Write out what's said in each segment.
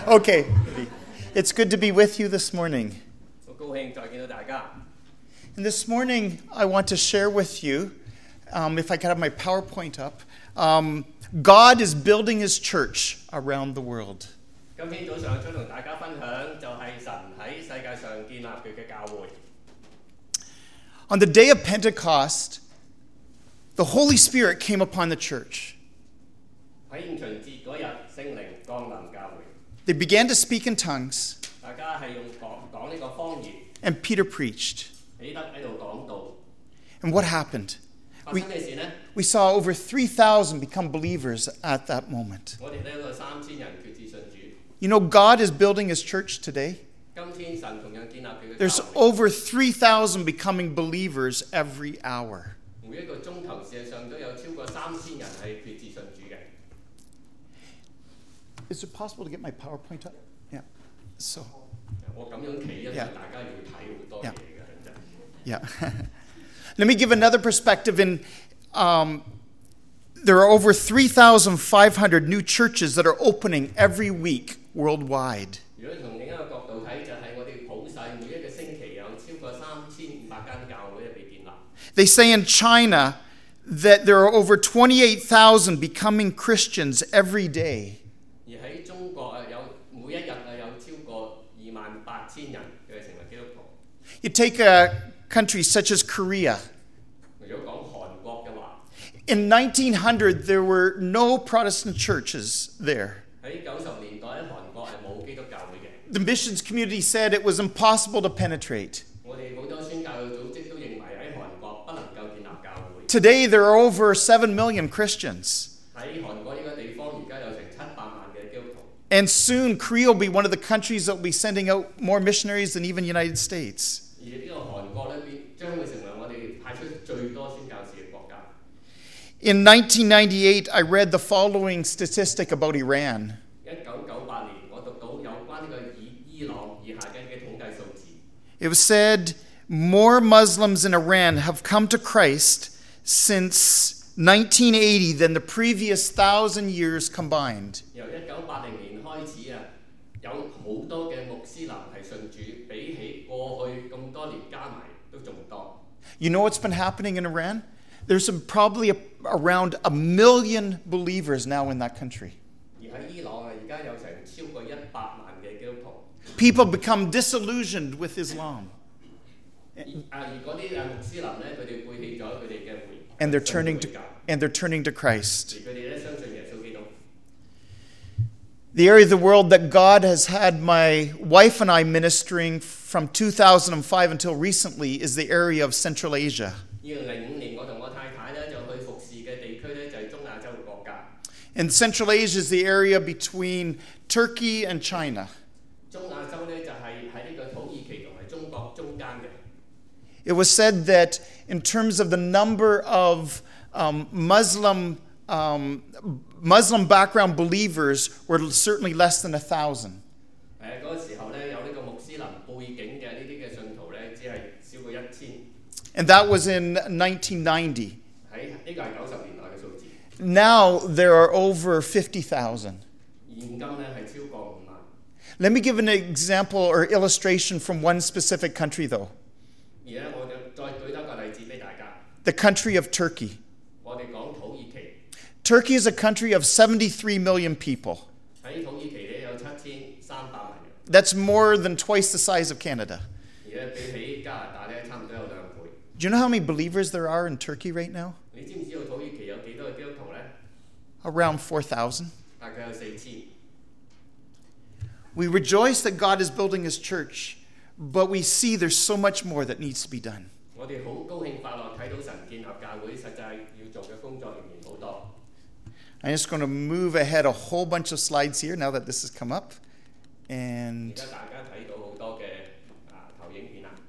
Okay. It's good to be with you this morning. 好高興再見到大家。 And this morning, I want to share with you, if I could have my PowerPoint up, God is building his church around the world. 今天早上想同大家分享就係神喺世界上建立佢嘅教會。 On the day of Pentecost, the Holy Spirit came upon the church. 喺五旬節嗰日，聖靈降臨教會， They began to speak in tongues, 大家係用講呢個方言。 and Peter preached. 彼得喺度講道， And what happened? 發生咩事呢？ We saw over 3,000 become believers at that moment. 我哋呢個3000人決志信主。 You know, God is building his church today. 今天神同樣建立佢嘅 There's 教會。 over 3,000 becoming believers every hour. 每一個鐘頭事實上都有超過3000人係決志信主嘅。 Is it possible to get my PowerPoint up? Yeah. So, 我咁樣企，因為 Yeah. 大家要睇好多嘢嘅，真係。 yeah. Let me give another perspective. There are over 3,500 new churches that are opening every week worldwide. 如果從另一個角度睇，就係我哋普世每一個星期有超過3500間教會係被建立。 They say in China that there are over 28,000 becoming Christians every day. 而喺中國有每一日有超過28000人嘅成為基督徒。 You take a country such as Korea. 如果講韓國嘅話， In 1900, there were no Protestant churches there. 喺90年代喺韓國係冇基督教會嘅。 The missions community said it was impossible to penetrate. 我哋好多宣教嘅組織都認為喺韓國不能夠建立教會。 Today, there are over 7 million Christians. 喺韓國呢個地方，而家有成700萬嘅基督徒。 And soon, Korea will be one of the countries that will be sending out more missionaries than even the United States. 而呢個韓國咧，將會成為我哋派出最多宣教士嘅國家。 In 1998, I read the following statistic about Iran. 1998年，我讀到有關呢個伊朗以下嘅統計數字。 It was said more Muslims in Iran have come to Christ since 1980 than the previous 1,000 years combined. 由1980年開始啊，有好多嘅穆斯林係信主，比起過去咁多年加埋都仲多。 You know what's been happening in Iran? There's probably around 1 million believers now in that country. 而喺伊朗啊，而家有成超過100萬嘅基督徒。 People become disillusioned with Islam, 而嗰啲穆斯林咧，佢哋背棄咗佢哋嘅 and they're 信 turning 回 to 教， and they're turning to 而 Christ. 佢哋咧相信耶穌基督。 The area of the world that God has had my wife and I ministering from 2005 until recently is the area of Central Asia. 2005年，我同我太太咧就去服侍嘅地區咧就係中亞洲嘅國家。 And Central Asia is the area between Turkey and China. 中亞洲咧就係喺呢個土耳其同埋中國中間嘅。 It was said that in terms of the number of Muslim background believers were certainly less than 1,000. 嗰個時候咧有呢個穆斯林背景嘅呢啲嘅信徒咧，只係少過1000。 And that was in 1990. 喺呢個係90年代嘅數字。 Now there are over 50,000. 現今咧係超過5萬。 Let me give an example or illustration from one specific country, though. 而咧我就再舉多個例子俾大家。 The country of Turkey. 我哋講土耳其， Turkey is a country of 73 million people. 喺土耳其咧有7300萬人， That's more than twice the size of Canada. 而咧比起加拿大咧差唔多有2倍。 Do you know how many believers there are in Turkey right now? 你知唔知道土耳其有幾多個基督徒咧？ Around 4,000. 大概有4000。 We rejoice that God is building his church, but we see there's so much more that needs to be done. 我哋好高興快樂睇到神建立教會，實際要做嘅工作仍然好多。 I'm just going to move ahead a whole bunch of slides here now that this has come up. 而 And 家大家睇到好多嘅投影片啦。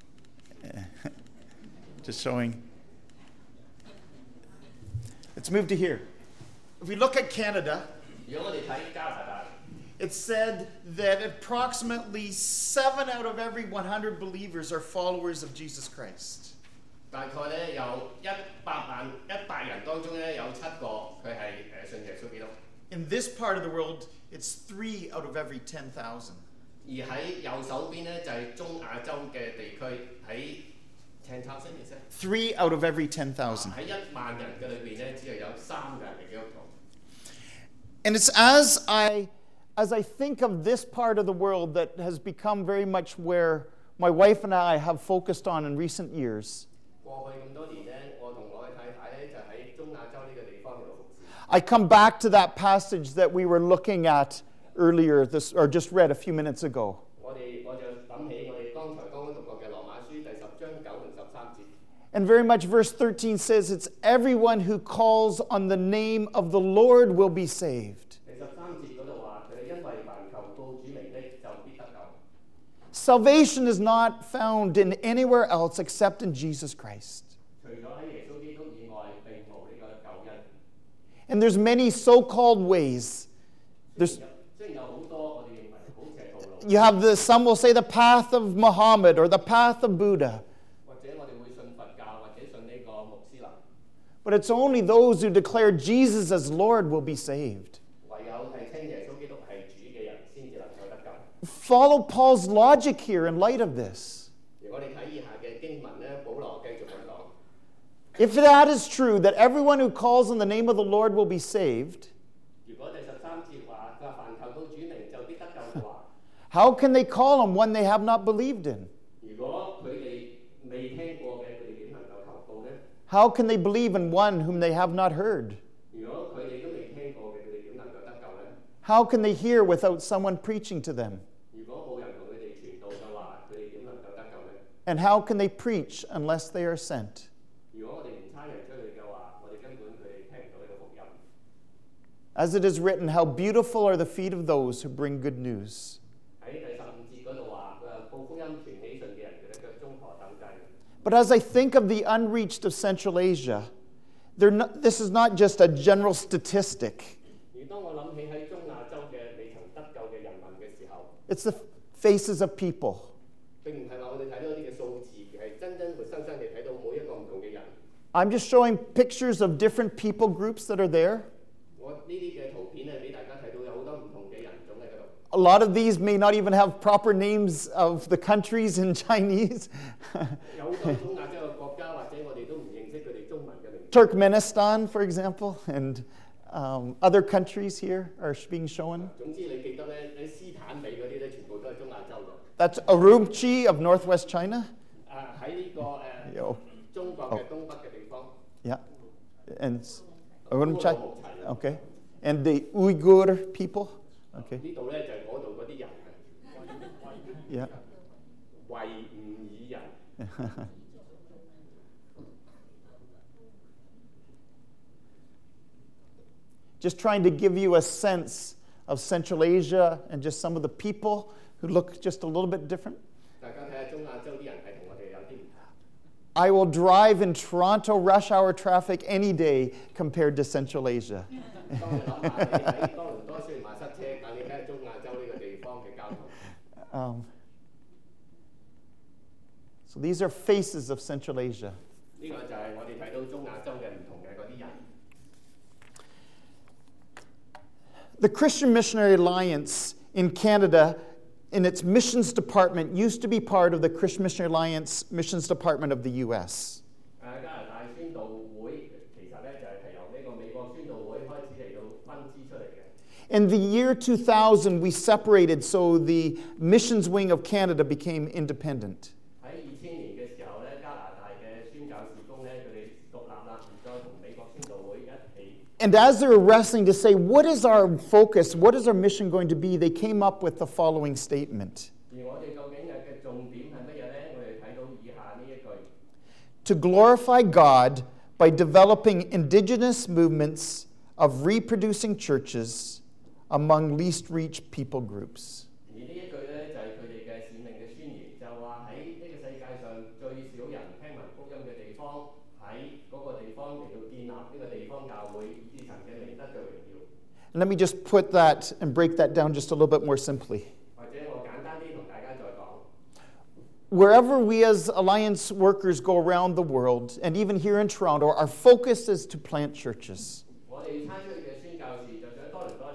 just showing. Let's move to here. If we look at Canada, 如果我哋睇加拿大， it's said that approximately 7 out of every 100 believers are followers of Jesus Christ. 大概咧有100人當中咧有7個佢係信耶穌基督。 In this part of the world, it's 3 out of every 10,000. 而喺右手邊咧就係、中亞洲嘅地區，喺 10,000 is it？ 3 out of every 10,000. 喺1萬人嘅裏邊咧，只係有3個人係基督徒。 And it's as I think of this part of the world that has become very much where my wife and I have focused on in recent years. 過去咁多年咧，我同我嘅太太咧就喺中亞洲呢個地方度服侍。 I come back to that passage that we were looking at earlier, or just read a few minutes ago. 我就諗起我哋剛才剛剛讀過嘅羅馬書第10章9同13節。 And very much verse 13 says, it's everyone who calls on the name of the Lord will be saved. 第13節嗰度話，佢哋因為凡求告主名的，就必得救。 Salvation is not found in anywhere else except in Jesus Christ. 除咗喺耶穌基督以外，並無呢個救恩。 And there's many so-called ways. There's, 雖然有好多我哋認為好邪道路， you have some will say the path of Muhammad or the path of Buddha. 或者我哋會信佛教，或者信呢個穆斯林。 But it's only those who declare Jesus as Lord will be saved. 唯有係稱耶穌基督係主嘅人，先至能夠得救。 Follow Paul's logic here in light of this. 如果你睇以下嘅經文咧，保羅繼續咁講。 If that is true, that everyone who calls on the name of the Lord will be saved, 如果第13節話，佢話凡求到主名就必得救嘅話， how can they call on one they have not believed in? 如果佢哋未聽過嘅，佢哋點能夠求告呢？ How can they believe in one whom they have not heard? 如果佢哋都未聽過嘅，佢哋點能夠得救呢？ How can they hear without someone preaching to them? 如果冇人同佢哋傳道嘅話，佢哋點能夠得救呢？ And how can they preach unless they are sent? 如果我哋唔差人出去嘅話，我哋根本佢哋聽唔到呢個福音。 As it is written, how beautiful are the feet of those who bring good news. 喺第15節嗰度話，佢話報福音傳喜信嘅人，佢哋腳中何等計。 But as I think of the unreached of Central Asia, this is not just a general statistic. 而當我諗起喺中亞洲嘅未曾得救嘅人民嘅時候， It's the faces of people. 並唔係話我哋睇到一啲嘅數字，係真真活生生地睇到每一個唔同嘅人。 I'm just showing pictures of different people groups that are there. 我呢啲嘅圖片係俾大家睇到有好多唔同嘅人種喺嗰度。 A lot of these may not even have proper names of the countries in Chinese. 有好多中亞洲嘅國家，或者我哋都唔認識佢哋中文嘅名字。 Turkmenistan, for example, and other countries here are being shown. 總之你記得咧，喺斯坦美嗰啲咧，全部都係中亞洲嘅。 That's Urumqi of northwest China. 喺呢個有中國嘅東北嘅地方。 Yeah. And Urumqi. Okay. And the Uyghur people. Okay. 呢度咧就係嗰度嗰啲人嘅。 Yeah. 維吾爾人。 Just trying to give you a sense of Central Asia and just some of the people who look just a little bit different. 大家睇下中亞洲啲人係同我哋有啲唔同。 I will drive in Toronto rush hour traffic any day compared to Central Asia. 當你諗下，你喺多倫多雖然話塞車，但你睇下中亞洲呢個地方嘅交通。 So these are faces of Central Asia. 呢個就係我哋睇到中亞洲嘅唔同嘅嗰啲人。 The Christian Missionary Alliance in Canada, in its missions department, used to be part of the Christian Missionary Alliance missions department of the U.S. 加拿大宣道會其實咧就係由呢個美國宣道會開始嚟到分支出嚟嘅。 In the year 2000, we separated, so the missions wing of Canada became independent. 喺2000年嘅時候咧，加拿大嘅宣教事工咧，佢哋獨立啦，唔再同美國宣道會一起。 And as they were wrestling to say, what is our focus, what is our mission going to be, they came up with the following statement. 而我哋究竟嘅重點係乜嘢咧？我哋睇到以下呢一句。 To glorify God by developing indigenous movements of reproducing churches among least reached people groups. 而呢一句咧就係佢哋嘅使命嘅宣言，就話喺呢個世界上最少人聽聞福音嘅地方，喺嗰個地方嚟到建立呢個地方教會，以致神嘅名得著榮耀。 And let me just put that and break that down just a little bit more simply. 或者我簡單啲同大家再講。 Wherever we as Alliance workers go around the world, and even here in Toronto, our focus is to plant churches. 我哋差出去嘅宣教士，就算喺多倫多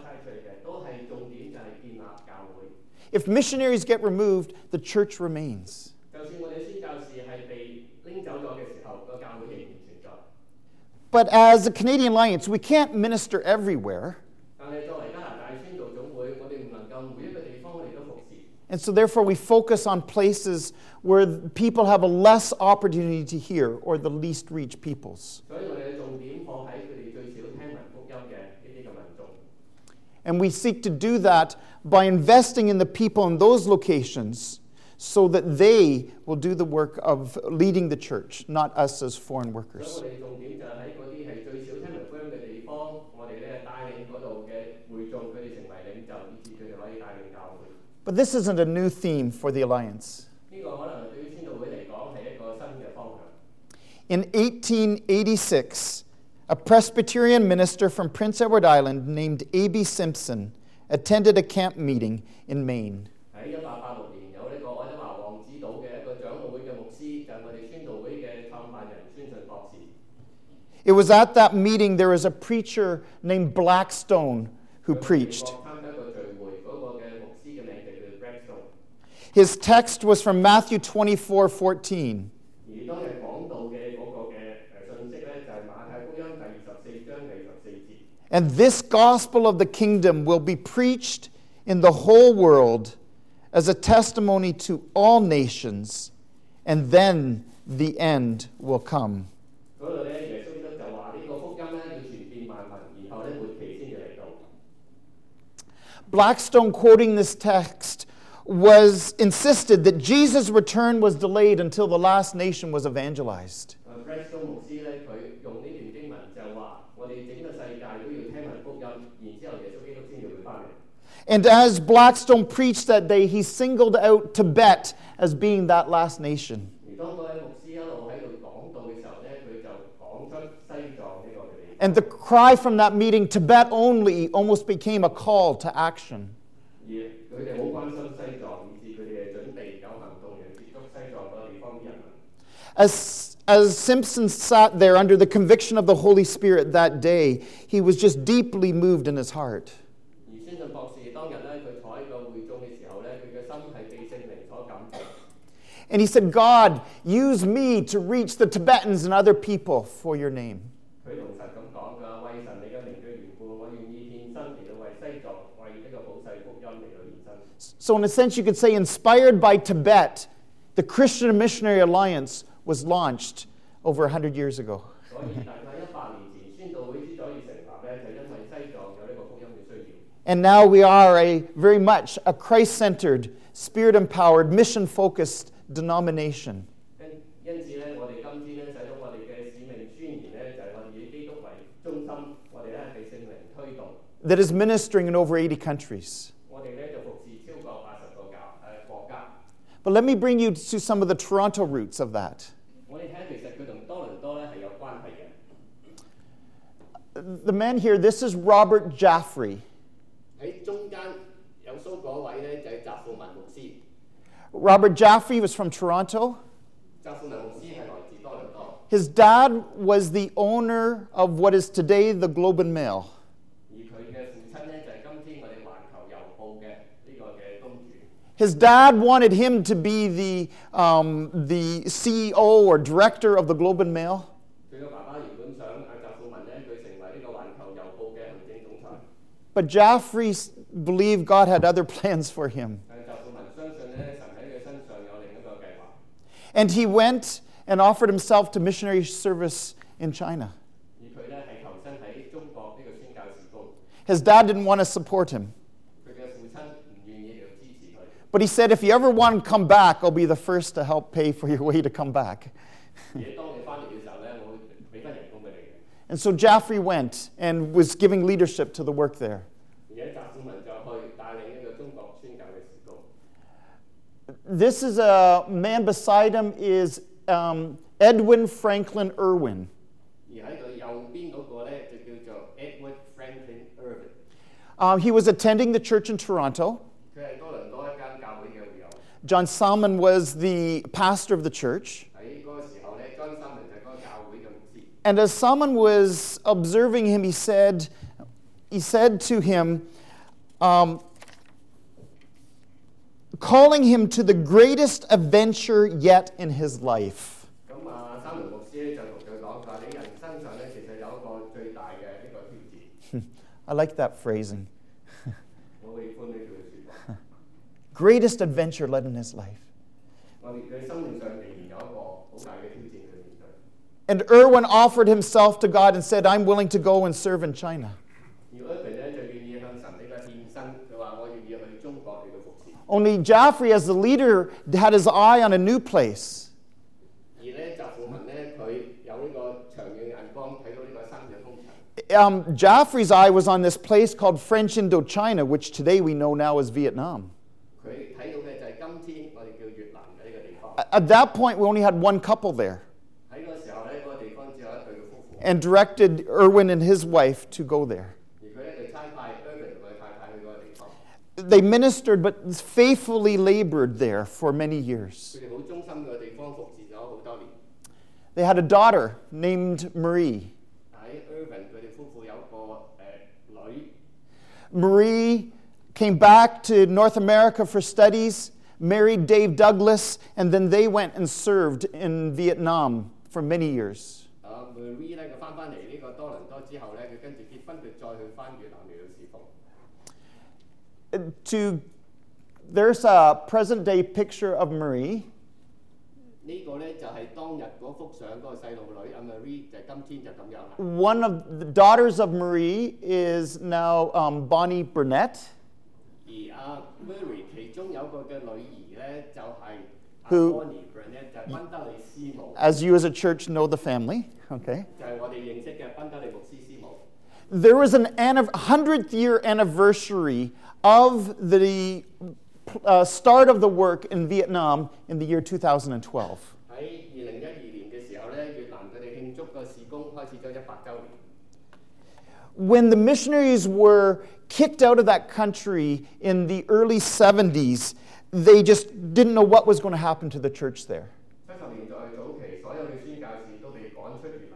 會。 If missionaries get removed, the church remains. 就算我哋宣教士係被拎走咗嘅時候，個教會仍然存在。 But as a Canadian Alliance, we can't minister everywhere. 但係作為加拿大宣道總會，我哋唔能夠每一個地方我哋都服侍。 And so therefore we focus on places where people have a less opportunity to hear or the least reached peoples. 所以我哋嘅重點放喺佢哋最少聽聞福音嘅呢啲嘅民眾。 And we seek to do that by investing in the people in those locations so that they will do the work of leading the church, not us as foreign 所以 workers. 我哋重點就係喺嗰啲係最少聽聞福音嘅地方，我哋咧帶領嗰度嘅會眾，佢哋成為領袖，以致佢哋可以帶領教會。 But this isn't a new theme for the Alliance. 呢個可能對於宣道會嚟講係一個新嘅方向。 In 1886, a Presbyterian minister from Prince Edward Island named A.B. Simpson attended a camp meeting in Maine. 喺1886年有呢個愛德華王子島嘅一個長老會嘅牧師，就係我哋宣道會嘅創辦人宣信博士。 It was at that meeting there was a preacher named Blackstone who 佢 preached. 參加一個聚會，嗰個嘅牧師嘅名就叫 Blackstone。 His text was from Matthew 24:14. 而當日講到嘅嗰個嘅信息咧，就係馬太福音第24章第14節。 And this gospel of the kingdom will be preached in the whole world as a testimony to all nations, and then the end will come. 嗰度咧，耶穌基督就話呢個福音咧要傳遍萬民，然後咧末期先至嚟到。 Blackstone, quoting this text, was insisted that Jesus' return was delayed until the last nation was evangelized. Blackstone 牧師咧，佢用呢段經文就話：我哋整個世界都要聽聞福音，然之後耶穌基督先至會翻嚟。 And as Blackstone preached that day, he singled out Tibet as being that last nation. 而當嗰位牧師一路喺度講道嘅時候咧，佢就講出西藏呢個嘅地方。 And the cry from that meeting, Tibet only, almost became a call to action. 而佢哋好關心西藏，以致佢哋係準備有行動嚟接觸西藏嗰個地方啲人民。 As Simpson sat there under the conviction of the Holy Spirit that day, he was just deeply moved in his heart. 而宣信博士當日咧，佢坐喺個會中嘅時候咧，佢嘅心係被聖靈所感動。 And he said, God, use me to reach the Tibetans and other people for your name. 佢同神咁講㗎，為神你嘅名嘅緣故，我願意獻身嚟到為西藏、為呢個普世福音嚟到獻身。 So in a sense, you could say, inspired by Tibet, the Christian Missionary Alliance was launched over 100 years ago. 所以大概100年前，宣道會之所以成立咧，就因為西藏有呢個福音嘅需要。 And now we are very much a Christ-centered, Spirit-empowered, mission-focused denomination. 因此咧，我哋今天咧，使到我哋嘅使命宣言咧，就係我哋以基督為中心，我哋咧被聖靈推動。 That is ministering in over 80 countries. 我哋咧就服侍超過80個國家。 But let me bring you to some of the Toronto roots of that. 我哋睇其實佢同多倫多咧係有關係嘅。 The man here, this is Robert Jaffrey. 喺中間有蘇嗰位咧就係澤富文牧師。 Robert Jaffrey was from Toronto. 澤富文牧師係來自多倫多。 His dad was the owner of what is today the Globe and Mail. 而佢嘅父親咧就係今天我哋環球郵報嘅呢個嘅東主。 His dad wanted him to be the CEO or director of the Globe and Mail. 佢嘅爸爸原本想澤富文咧佢成為呢個環球郵報嘅行政總裁。 But Jaffrey believed God had other plans for him. 但係澤富文相信咧神喺佢身上有另一個計劃。 And he went and offered himself to missionary service in China. 而佢咧係投身喺中國呢個宣教事工。 His dad didn't want to support him. 佢嘅父親唔願意嚟到支持佢。 But he said, if you ever want to come back, I'll be the first to help pay for your way to come back. 而當你翻嚟嘅時候咧，我會俾翻人工俾你嘅。 And so Jaffrey went and was giving leadership to the work there. 而家澤富文就去帶領呢個中國宣教嘅事工。 This is a man beside him is Edwin Franklin Irwin. 而喺佢右邊嗰個咧就叫做 Edward Franklin Irwin。 He was attending the church in Toronto. 佢係多倫多一間教會嘅會友。 John Salmon was the pastor of the church. 喺嗰個時候咧，John Salmon就係嗰個教會嘅牧師。 And as Salmon was observing him, he said to him, calling him to the greatest adventure yet in his life. 咁啊，三門牧師咧就同佢講話：你人生上咧其實有一個最大嘅呢個挑戰。 I like that phrasing. 我喜歡呢句説話。 Greatest adventure led in his life. 我哋佢生命上仍然有一個好大嘅挑戰去面對。 And Erwin offered himself to God and said, I'm willing to go and serve in China. 而 Erwin 咧就願意向神呢個獻身，佢話我願意去中國嚟到服侍。 Only Jaffrey, as the leader, had his eye on a new place. 而咧就富民咧，佢有呢個長遠眼光，睇到呢個新嘅風場。 Jaffrey's eye was on this place called French Indochina, which today we know now as Vietnam. 佢睇到嘅就係今天我哋叫越南嘅呢個地方。 At that point, we only had one couple there. 喺個時候咧，嗰個地方只有一對嘅夫婦。 And directed Erwin and his wife to go there. 而佢咧就差派 Erwin 同佢太太去嗰個地方。 They ministered but faithfully labored there for many years. 佢哋好忠心嘅地方服侍咗好多年。 They had a daughter named Marie. 喺 Erwin 佢哋夫婦有一個女。 Marie came back to North America for studies, married Dave Douglas, and then they went and served in Vietnam for many years. Marie 咧佢翻嚟呢個多倫多之後咧，佢跟住結婚，佢再去翻越南嚟到侍奉。 There's a present-day picture of Marie. 呢個咧就係當日嗰幅相嗰個細路女Marie，就係今天就咁樣啦。 One of the daughters of Marie is now Bonnie Burnett. 而Marie 其中有個嘅女兒咧，就係Bonnie Burnett，就係賓德利師母。 As you as a church know the family, okay? 就係我哋認識嘅賓德利牧師師母。 There was an 100th year anniversary of the start of the work in Vietnam in the year 2012. 喺2012年嘅時候咧，越南佢哋慶祝個事工開始咗100週年。 When the missionaries were kicked out of that country in the early 70s, they just didn't know what was going to happen to the church there. 70年代早期，所有嘅宣教士都被趕出越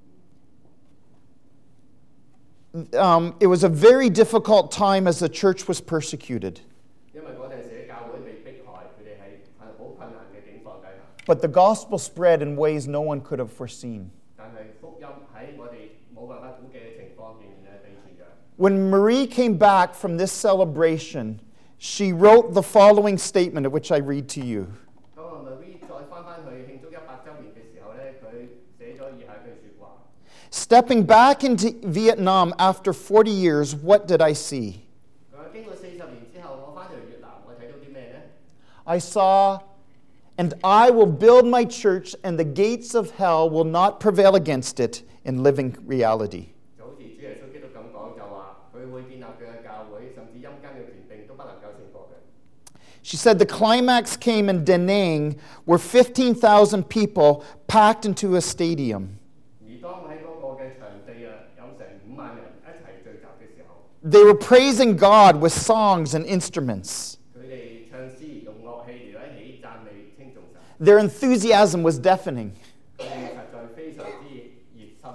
南。 It was a very difficult time as the church was persecuted. 因為嗰陣時教會被迫害，佢哋係好困難嘅境況底下。 But the gospel spread in ways no one could have foreseen. 但係福音喺我哋冇辦法估計嘅情況，仍然係被傳揚。 When Marie came back from this celebration, she wrote the following statement, which I read to you. 當 Marie 再翻去慶祝100週年嘅時候咧，佢寫咗以下句説話。 Stepping back into Vietnam after 40 years, what did I see? 佢話經過40年之後，我翻到越南，我睇到啲咩咧？ I saw, and I will build my church, and the gates of hell will not prevail against it in living reality. 就好似主耶穌基督咁講，就話佢會建立佢嘅教會，甚至陰間嘅權柄都不能夠勝過佢。 She said the climax came in Da Nang, where 15,000 people packed into a stadium. 而當喺嗰個嘅場地有成5萬人一齊聚集嘅時候， They were praising God with songs and instruments. 佢哋唱詩用樂器嚟一起讚美稱頌神。 Their enthusiasm was deafening. 佢哋實在非常之熱心。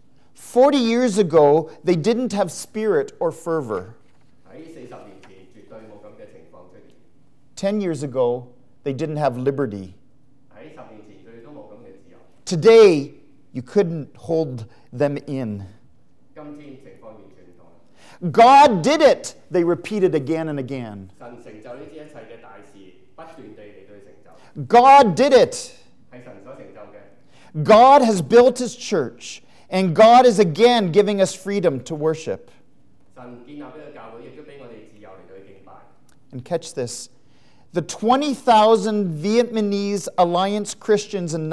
40 years ago, they didn't have spirit or fervor. 喺40年前絕對冇咁嘅情況出現。 10 years ago, they didn't have liberty. 喺10年前佢哋都冇咁嘅自由。 Today, you couldn't hold them in. 今天情況完全唔同。 God did it, they repeated again and again. 神成就呢啲一切嘅大事，不斷地嚟到去成就。 God did it. 係神所成就嘅。 God has built his church, and God is again giving us freedom to worship. 神建立呢個教會，亦都俾我哋自由嚟到去敬拜。 And catch this. The 20,000 Vietnamese Alliance Christians in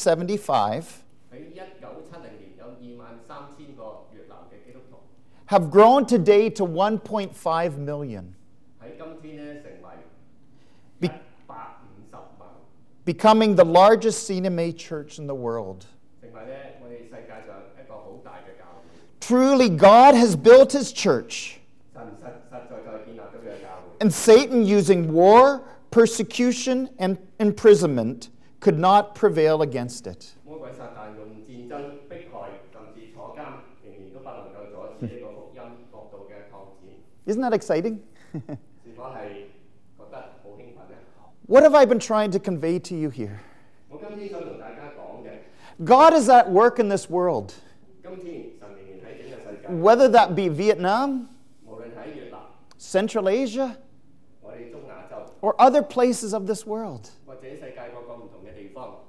1975 喺1970年有23,000個越南嘅基督徒， have grown today to 1.5 million, 喺今天咧成為 Be- 150萬， becoming the largest CNMA church in the world. 成為咧我哋世界上一個好大嘅教會。 Truly, God has built his church, 神實在在建立咗佢嘅教會。 and Satan, using war, persecution, and imprisonment, could not prevail against it. 魔鬼撒旦用戰爭、迫害，甚至坐監，仍然都不能夠阻止呢個福音國度嘅擴展。 Isn't that exciting? 是否係覺得好興 What have I been trying to convey to you here? 我今天想同大家講嘅， God is at work in this world, 今天神仍然喺整個世界， whether that be Vietnam, 無論喺越南、 Central Asia, 我哋中亞洲， or other places of this world. 或者世界各個唔同嘅地方，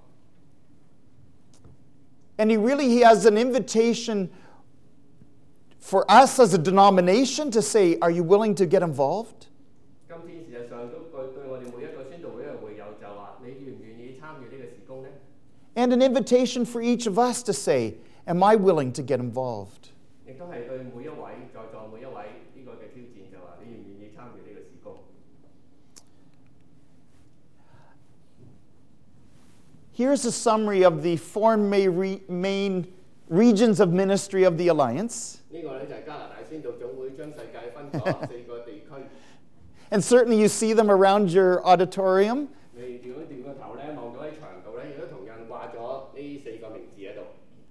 And he has an invitation for us as a denomination to say, are you willing to get involved? 今天事實上都對我哋每一個宣道會嘅會友就話：你願唔願意參與呢個事工呢？ And an invitation for each of us to say, am I willing to get involved? 亦都係對每一位在座每一位呢個嘅挑戰，就話你願唔願意參與呢個事工？ Here's a summary of the four main regions of ministry of the Alliance. 呢個咧就係加拿大宣道總會將世界分咗4個地區。 And certainly you see them around your auditorium. 你調一調個頭咧，望到喺牆度咧，亦都同樣掛咗呢4個名字喺度。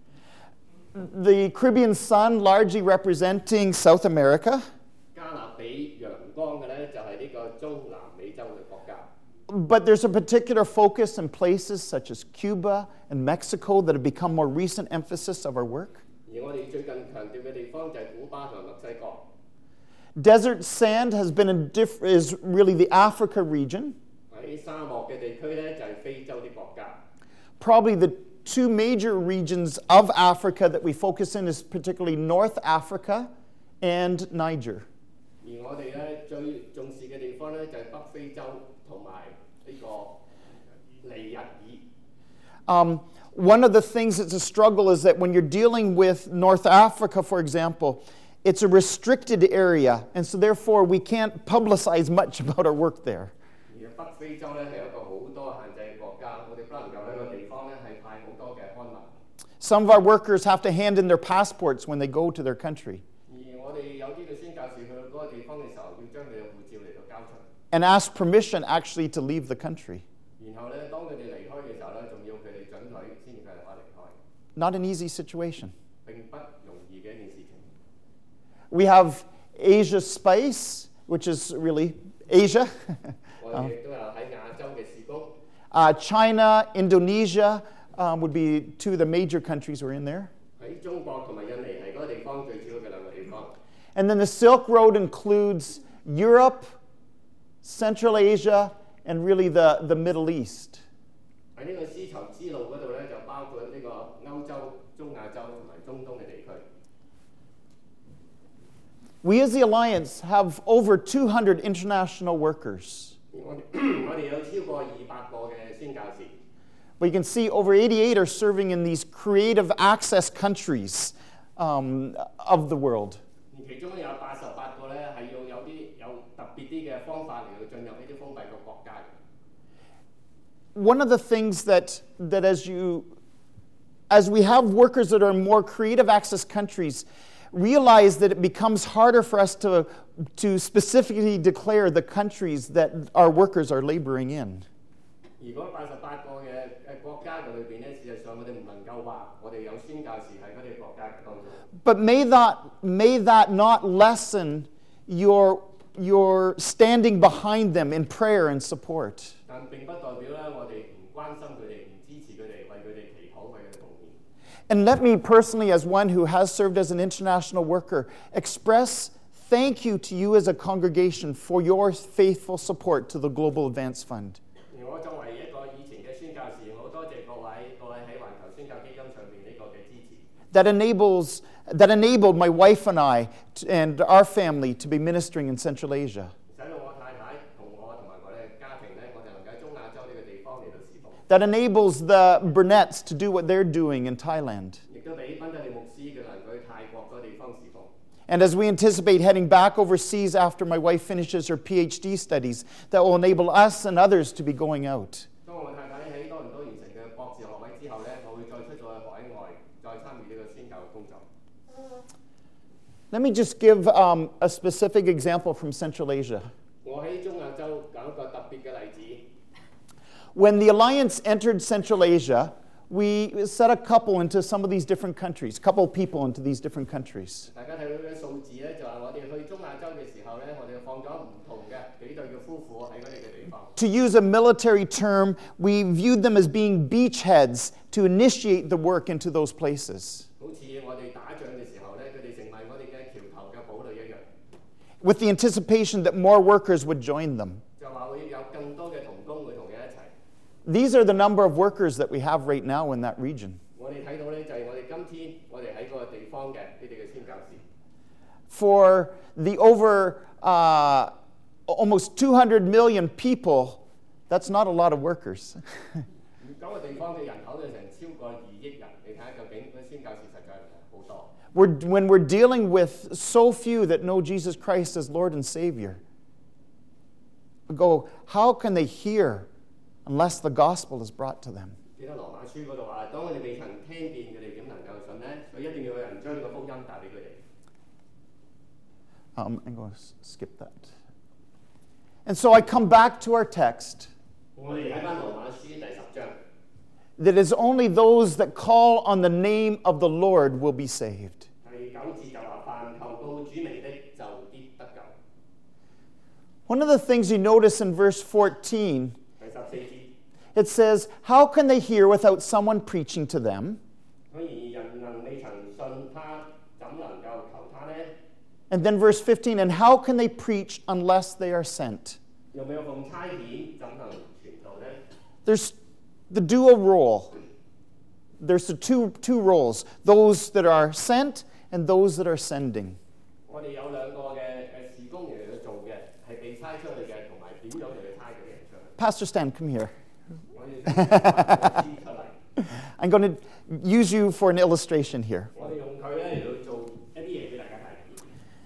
The Caribbean sun largely representing South America. 加勒比陽光嘅咧就係呢個中南美洲嘅國家。 But there's a particular focus in places such as Cuba and Mexico that have become more recent emphasis of our work. 而我哋最近強調嘅地方就係古巴同墨西哥。 Desert sand is really the Africa region. 喺沙漠嘅地區咧就係非洲啲國家。 Probably the two major regions of Africa that we focus in is particularly North Africa and Niger. 而我哋咧最重視嘅地方咧就係北非洲同埋呢個尼日爾。 One of the things that's a struggle is that when you're dealing with North Africa, for example, it's a restricted area, and so therefore we can't publicize much about our work there. 而北非洲咧係一個好多限制嘅國家，我哋不能夠喺個地方咧係派好多嘅刊物。 Some of our workers have to hand in their passports when they go to their country 而我哋有啲嘅宣教士去到嗰個地方嘅時候，要將佢嘅護照嚟到交出。 and ask permission actually to leave the country. 然後咧，當佢哋離開嘅時候咧，仲要佢哋準許先至佢哋可以離開。 Not an easy situation. 並不容易嘅一件事情。 We have Asia Spice, which is really Asia. 我哋亦都有喺亞洲嘅事工。 China, Indonesia would be two of the major countries we're in there. 喺中國同埋印尼係嗰個地方最主要嘅兩個地方。 And then the Silk Road includes Europe, Central Asia, and really the Middle East. 喺呢個絲綢之路嗰度咧，就包括呢個歐洲、中亞洲同埋中東嘅地區。 We as the Alliance have over 200 international workers. 我哋有超過200個嘅宣教士。 But you can see over 88 are serving in these creative access countries of the world. 而其中有88個咧係要有特別啲嘅方法嚟到進入呢啲封閉嘅國家。 One of the things that as we have workers that are in more creative access countries, realize that it becomes harder for us to specifically declare the countries that our workers are laboring in. 如果88個嘅國家嘅裏邊咧，事實上我哋唔能夠話我哋有宣教士喺嗰啲國家嘅當中。 But may that not lessen your standing behind them in prayer and support. 但並不代表咧，我哋唔關心佢哋，唔支持佢哋，為佢哋祈禱，為佢哋奉獻。 And let me personally, as one who has served as an international worker, express thank you to you as a congregation for your faithful support to the Global Advance Fund. 我作為一個以前嘅宣教士，我好多謝各位喺環球宣教基金上邊呢個嘅支持。 That enabled my wife and I and our family to be ministering in Central Asia. 使到我太太同我同埋我哋家庭咧，我哋能夠喺中亞洲呢個地方嚟到侍奉。 That enables the Burnetts to do what they're doing in Thailand. 亦都俾賓德利牧師佢能夠去泰國嗰個地方侍奉。 And as we anticipate heading back overseas after my wife finishes her PhD studies, that will enable us and others to be going out. 當我太太喺多倫多完成嘅博士學位之後咧，我會再出咗去海外，再參與呢個宣教嘅工作。 Let me just give a specific example from Central Asia. 我喺中亞洲講一個特別嘅例子。 When the Alliance entered Central Asia, we set a couple into some of these different countries, couple people into these different countries. 大家睇到嘅數字咧，就係我哋去中亞洲嘅時候咧，我哋放咗唔同嘅幾對嘅夫婦喺喺嗰哋嘅地方。 To use a military term, we viewed them as being beachheads to initiate the work into those places. 好似我哋打仗嘅時候咧，佢哋成為我哋嘅橋頭嘅堡壘一樣。 With the anticipation that more workers would join them. 就話會有更多嘅同工會同佢一齊。 These are the number of workers that we have right now in that region. 我哋睇到咧就係我哋今天我哋喺嗰個地方嘅呢啲嘅宣教士。 For the over almost 200 million people, that's not a lot of workers. 嗰個地方嘅人口咧成超過2億人，你睇下究竟嗰啲宣教士實在係好多。 When we're dealing with so few that know Jesus Christ as Lord and Savior, we go, how can they hear unless the gospel is brought to them? 記得羅馬書嗰度話，當我哋未曾聽見，佢哋點能夠信咧？所以一定要有人將呢個福音帶俾佢哋。 I'm going to skip that. And so I come back to our text 我哋睇翻羅馬書第10章， that is only those that call on the name of the Lord will be saved. 第9節就話：凡求告主名的，就必得救。 One of the things you notice in verse 14, 第14節， it says, how can they hear without someone preaching to them? 所以人能未曾信他，怎能夠求他呢？ And then verse 15, and how can they preach unless they are sent? 又沒有奉差遣，怎能傳道呢？ There's the dual role. There's the two roles, those that are sent and those that are sending. 我哋有兩個嘅事工嚟去做嘅，係被差出去嘅，同埋點樣嚟去差嗰啲人出去。 Pastor Stan, come here. 我哋先出嚟， I'm going to use you for an illustration here. 我哋用佢咧嚟去做一啲嘢俾大家睇。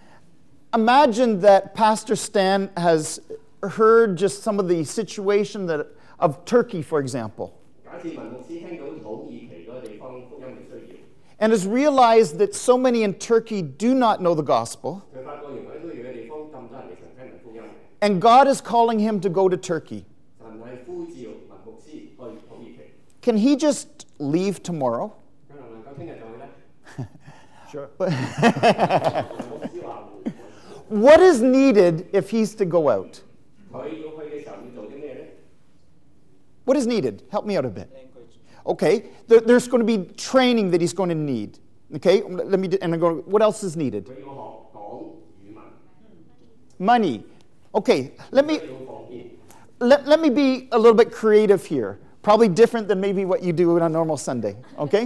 Imagine that Pastor Stan has heard just some of the situation of Turkey, for example, 假設文牧師聽到土耳其嗰個地方福音嘅需要， and has realized that so many in Turkey do not know the gospel, 佢發覺原來土耳其嘅地方咁多人未曾聽聞福音， and God is calling him to go to Turkey. 神係呼召文牧師去土耳其， Can he just leave tomorrow? 佢能唔能夠聽日就去咧？ Sure. 文牧師話會， What is needed if he's to go out? 佢要去嘅時候要做啲咩咧？ What is needed? Help me out a bit. Okay, there's going to be training that he's going to need. Okay, let me. And I'm going. What else is needed? 佢要學講語文， Money. Okay, let 佢要奉獻。 let me be a little bit creative here. Probably different than maybe what you do on a normal Sunday. Okay.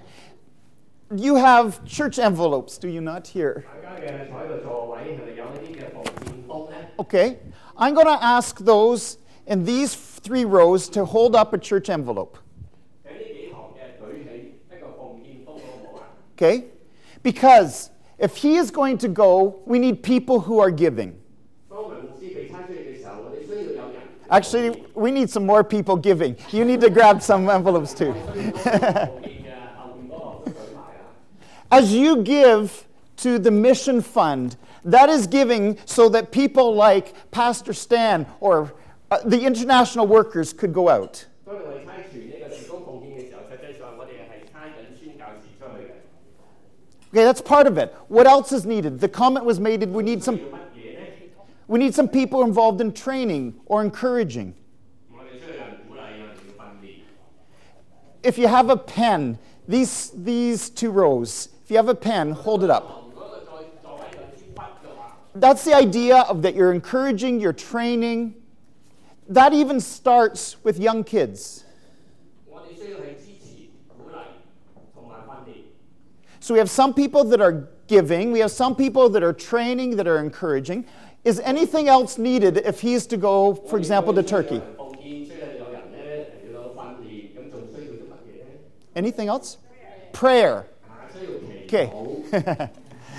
You have church envelopes, do you not? Here. 大家嘅坐喺個座位係咪有一啲嘅奉獻封咧？ Okay. I'm going to ask those in these 3 rows to hold up a church envelope. 喺呢幾行嘅舉起一個奉獻封好唔好啊？ Okay? Because if he is going to go, we need people who are giving. 當文牧師被差出去嘅時候，我哋需要有人。 Actually, we need some more people giving. You need to grab some envelopes too. 奉獻嘅後邊嗰行都舉埋啊！ As you give to the mission fund, that is giving so that people like Pastor Stan or the international workers could go out. 當我哋差傳呢個事工奉獻嘅時候，實際上我哋係差緊宣教士出去嘅。 Okay, that's part of it. What else is needed? The comment was made that we need 需要乜嘢咧？ some people involved in training or encouraging. 我哋需要有人鼓勵，有人要訓練。 If you have a pen, these 2 rows, if you have a pen, hold it up. 如果個座位有支筆嘅話， That's the idea of that you're encouraging, you're training. That even starts with young kids. 我哋需要去支持、鼓勵同埋訓練。 So we have some people that are giving, we have some people that are training, that are encouraging. Is anything else needed if he is to go, for example, to Turkey? 奉獻需要有人咧，要有訓練，咁仲需要啲乜嘢咧？ Anything else? Prayer. 需要祈 Okay. 禱。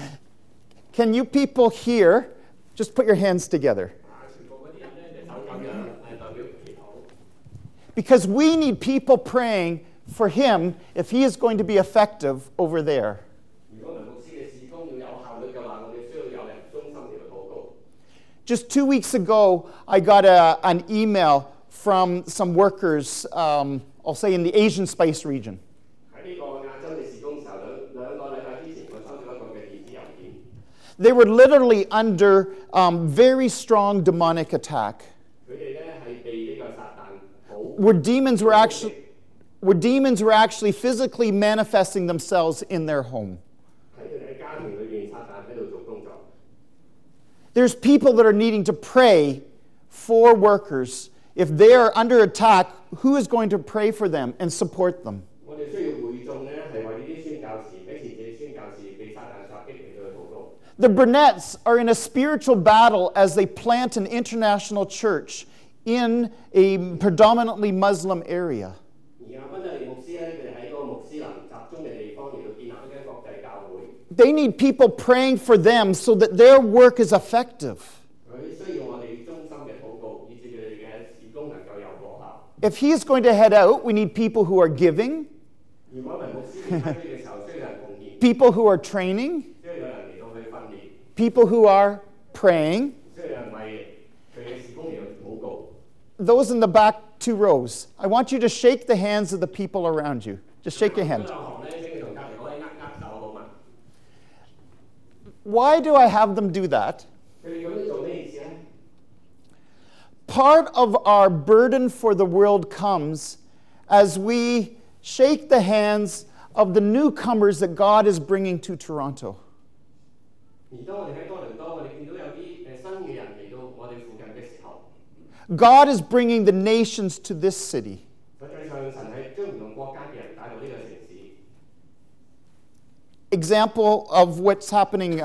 Can you people here just put your hands together? 全部嗰啲人咧隻手咁樣係代表祈禱。 Because we need people praying for him if he is going to be effective over there. 如果文牧師嘅事工要有效率嘅話，我哋需要有人忠心嚟去禱告。 Just 2 weeks ago, I got an email from some workers, I'll say in the Asian Spice region. 喺呢個亞洲嘅事工時候，兩個禮拜之前，我收到一個嘅電子郵件。 They were literally under very strong demonic attack. 佢 where demons were actually physically manifesting themselves in their home. 喺佢哋嘅家庭裏邊，撒旦喺度做工作。 There's people that are needing to pray for workers. If they are under attack, who is going to pray for them and support them? 我哋需要會眾咧，係為呢啲宣教士、俾前者宣教士被撒旦襲擊嚟到去禱告。 The Burnetts are in a spiritual battle as they plant an international church in a predominantly Muslim area. 而家溫特利牧師咧，佢哋喺個穆斯林集中嘅地方嚟到建立一間國際教會。 They need people praying for them so that their work is effective. 佢需要我哋衷心嘅禱告，以致佢哋嘅事工能夠有果效。 If he is going to head out, we need people who are giving, 如果一位牧師離開嘅時候，需要有人奉獻， people who are training, 需要有人嚟到去訓練， people who are praying. 需要有人為佢嘅事工嚟到禱告。 Those in the back 2 rows, I want you to shake the hands of the people around you. Just shake your hand. 嗰兩行咧，請你同隔離嗰位握手好嘛？ Why do I have them do that? 佢哋咁樣做咩意思咧？ Part of our burden for the world comes as we shake the hands of the newcomers that God is bringing to Toronto. 而當我哋喺多倫多，我哋見到有啲新嘅人嚟到我哋附近嘅時候， God is bringing the nations to this city. 實際上神係將唔同國家嘅人帶到呢個城市。 Example of what's happening.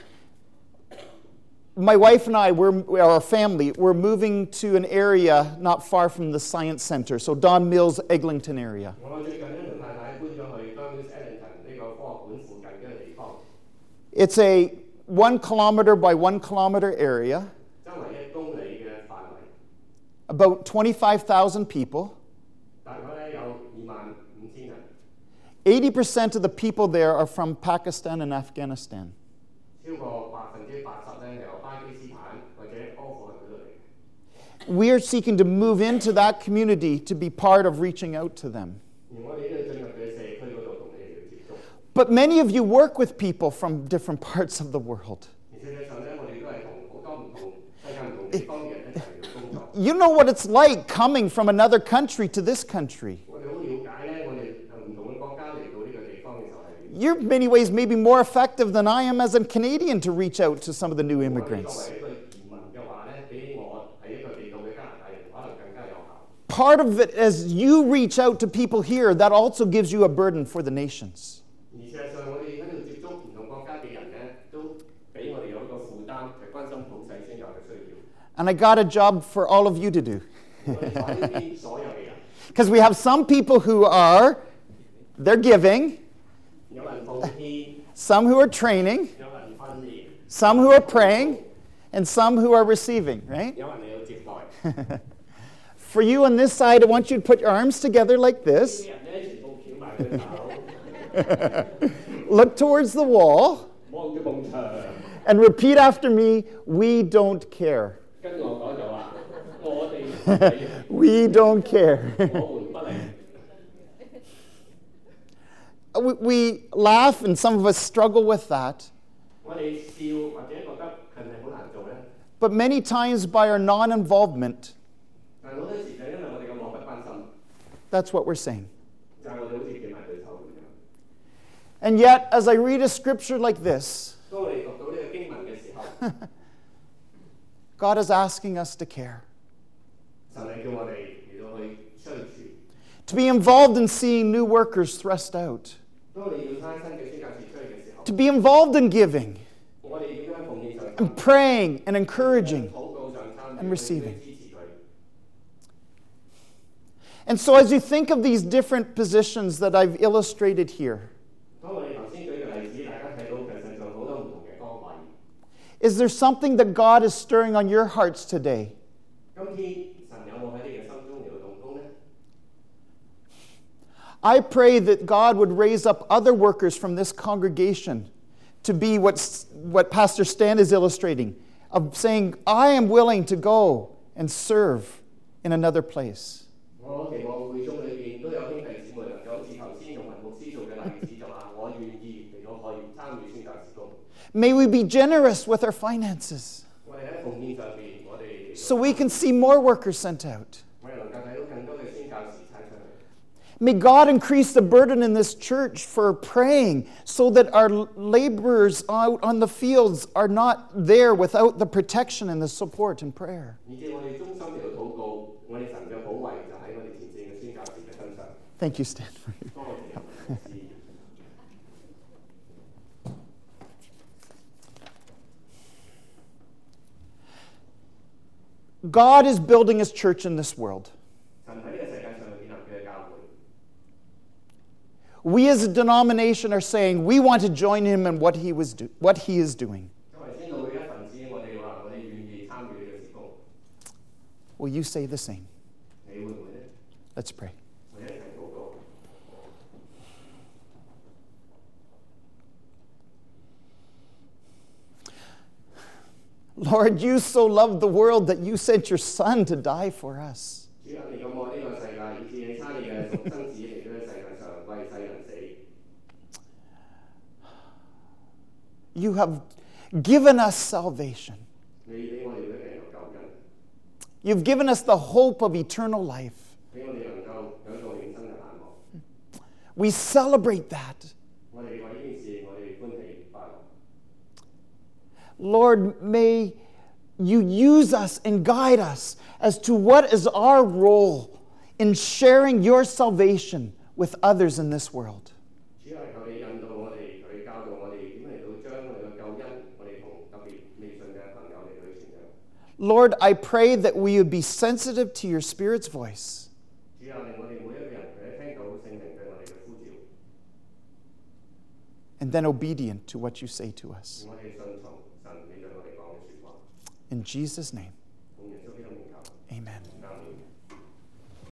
My wife and I, our family, we're moving to an area not far from the Science Center, so Don Mills, Eglinton area. 我最近咧同太太搬咗去 Douglas Eglinton 呢個科學館附近嘅地方， It's a 1 kilometer by 1 kilometer area, 周圍1公里嘅範圍， about 25,000 people. 大概咧有25,000人， 80% of the people there are from Pakistan and Afghanistan. 超過80%咧係由巴基斯坦或者阿富汗嗰度嚟。 We are seeking to move into that community to be part of reaching out to them. 而我哋呢度進入佢嘅社區嗰度同你哋去接觸。 But many of you work with people from different parts of the world. 而實際上咧，我哋都係同好多唔同世界唔同地方嘅人一齊嚟工作。 You know what it's like coming from another country to this country. 我哋好了解咧，我哋唔同嘅國家嚟到呢個地方嘅時候係。 You're in many ways maybe more effective than I am as a Canadian to reach out to some of the new 作 immigrants. 為一個移民嘅話咧，比我係一個地道嘅加拿大人可能更加有效。 Part of it, as you reach out to people here, that also gives you a burden for the nations. 而事實上，我哋喺度接觸唔同國家嘅人咧，都俾我哋有一個負擔，就關心普世宣教嘅需要。 And I got a job for all of you to do. 我哋話呢啲所有嘅人， Because we have some people who are, they're giving, 有人奉獻， some who are training, 有人訓練， some who are praying, and some who are receiving, right? 有人嚟到接待。 For you on this side, I want you to put your arms together like 呢 this. 啲人咧全部翹埋佢手， Look towards the wall 望住埲牆， and repeat after me, we don't care. 跟我講就話：我哋唔理， We don't care. 我們不理。 We laugh and some of us struggle with that. 我哋笑或者覺得係咪好難做咧？ But many times by our non-involvement, 但係好多時就因為我哋嘅漠不關心， that's what we're saying. 就係我哋好似翹埋對手咁樣。 And yet, as I read a scripture like this, 當我哋讀到呢個經文嘅時候， God is asking us to care, 神係叫我哋嚟到去相處。 to be involved in seeing new workers thrust out, 當你要差新嘅宣教士出去嘅時候， to be involved in giving, 我哋點樣奉獻上 and praying and encouraging. 禱告上參與 and receiving. 去支持佢。 And so as you think of these different positions that I've illustrated here, 當我哋頭先舉嘅例子，大家睇到其實上好多唔同嘅崗位。 is there something that God is stirring on your hearts today? 今天神有冇喺你嘅心中嚟到動工呢？ I pray that God would raise up other workers from this congregation to be what Pastor Stan is illustrating, of saying, I am willing to go and serve in another place. 我期望會中裏邊都有兄弟姊妹能夠好似頭先用文牧師做嘅例子，就話我願意嚟到去參與宣教事工。 May we be generous with our finances 我哋喺奉獻上邊，我哋 so we can see more workers sent out. 我哋能夠睇到更多嘅宣 May God increase the burden in this church for praying so that our laborers out on the fields are not there without the protection and the support and prayer. 以至我哋衷心嚟到禱告，我哋神嘅保惠就喺我哋前線嘅宣教士嘅身上。 Thank you, Stan. 多謝牧師。 God is building his church in this world. 神喺呢個世界上建立佢嘅教會。 We as a denomination are saying we want to join him in what he is doing. 作為宣道會一份子，我哋話我哋願意參與呢個事工。 Will you say the same? 你會唔會呢？ Let's pray. 我哋一齊禱告。 Lord, you so loved the world that you sent your Son to die for us. 主啊，你咁愛呢個世界，以致你差你嘅獨生子嚟到呢個世界上為世人死。 You have given us salvation. 你俾我哋每一個人有救恩， You've given us the hope of eternal life. 俾我哋能夠享到永生嘅盼望。 We celebrate that. 我哋為呢件事，我哋歡喜快樂。 Lord, may you use us and guide us as to what is our role in sharing your salvation with others in this world. 主啊，求你引導我哋，求你教導我哋點嚟到將我哋嘅救恩，我哋同特別未信嘅朋友嚟到去傳揚。 Lord, I pray that we would be sensitive to your Spirit's voice. 主啊，令我哋每一個人佢聽到聖靈對我哋嘅呼召， And then obedient to what you say to us. 我哋順從神你對我哋講嘅説話。 In Jesus' name.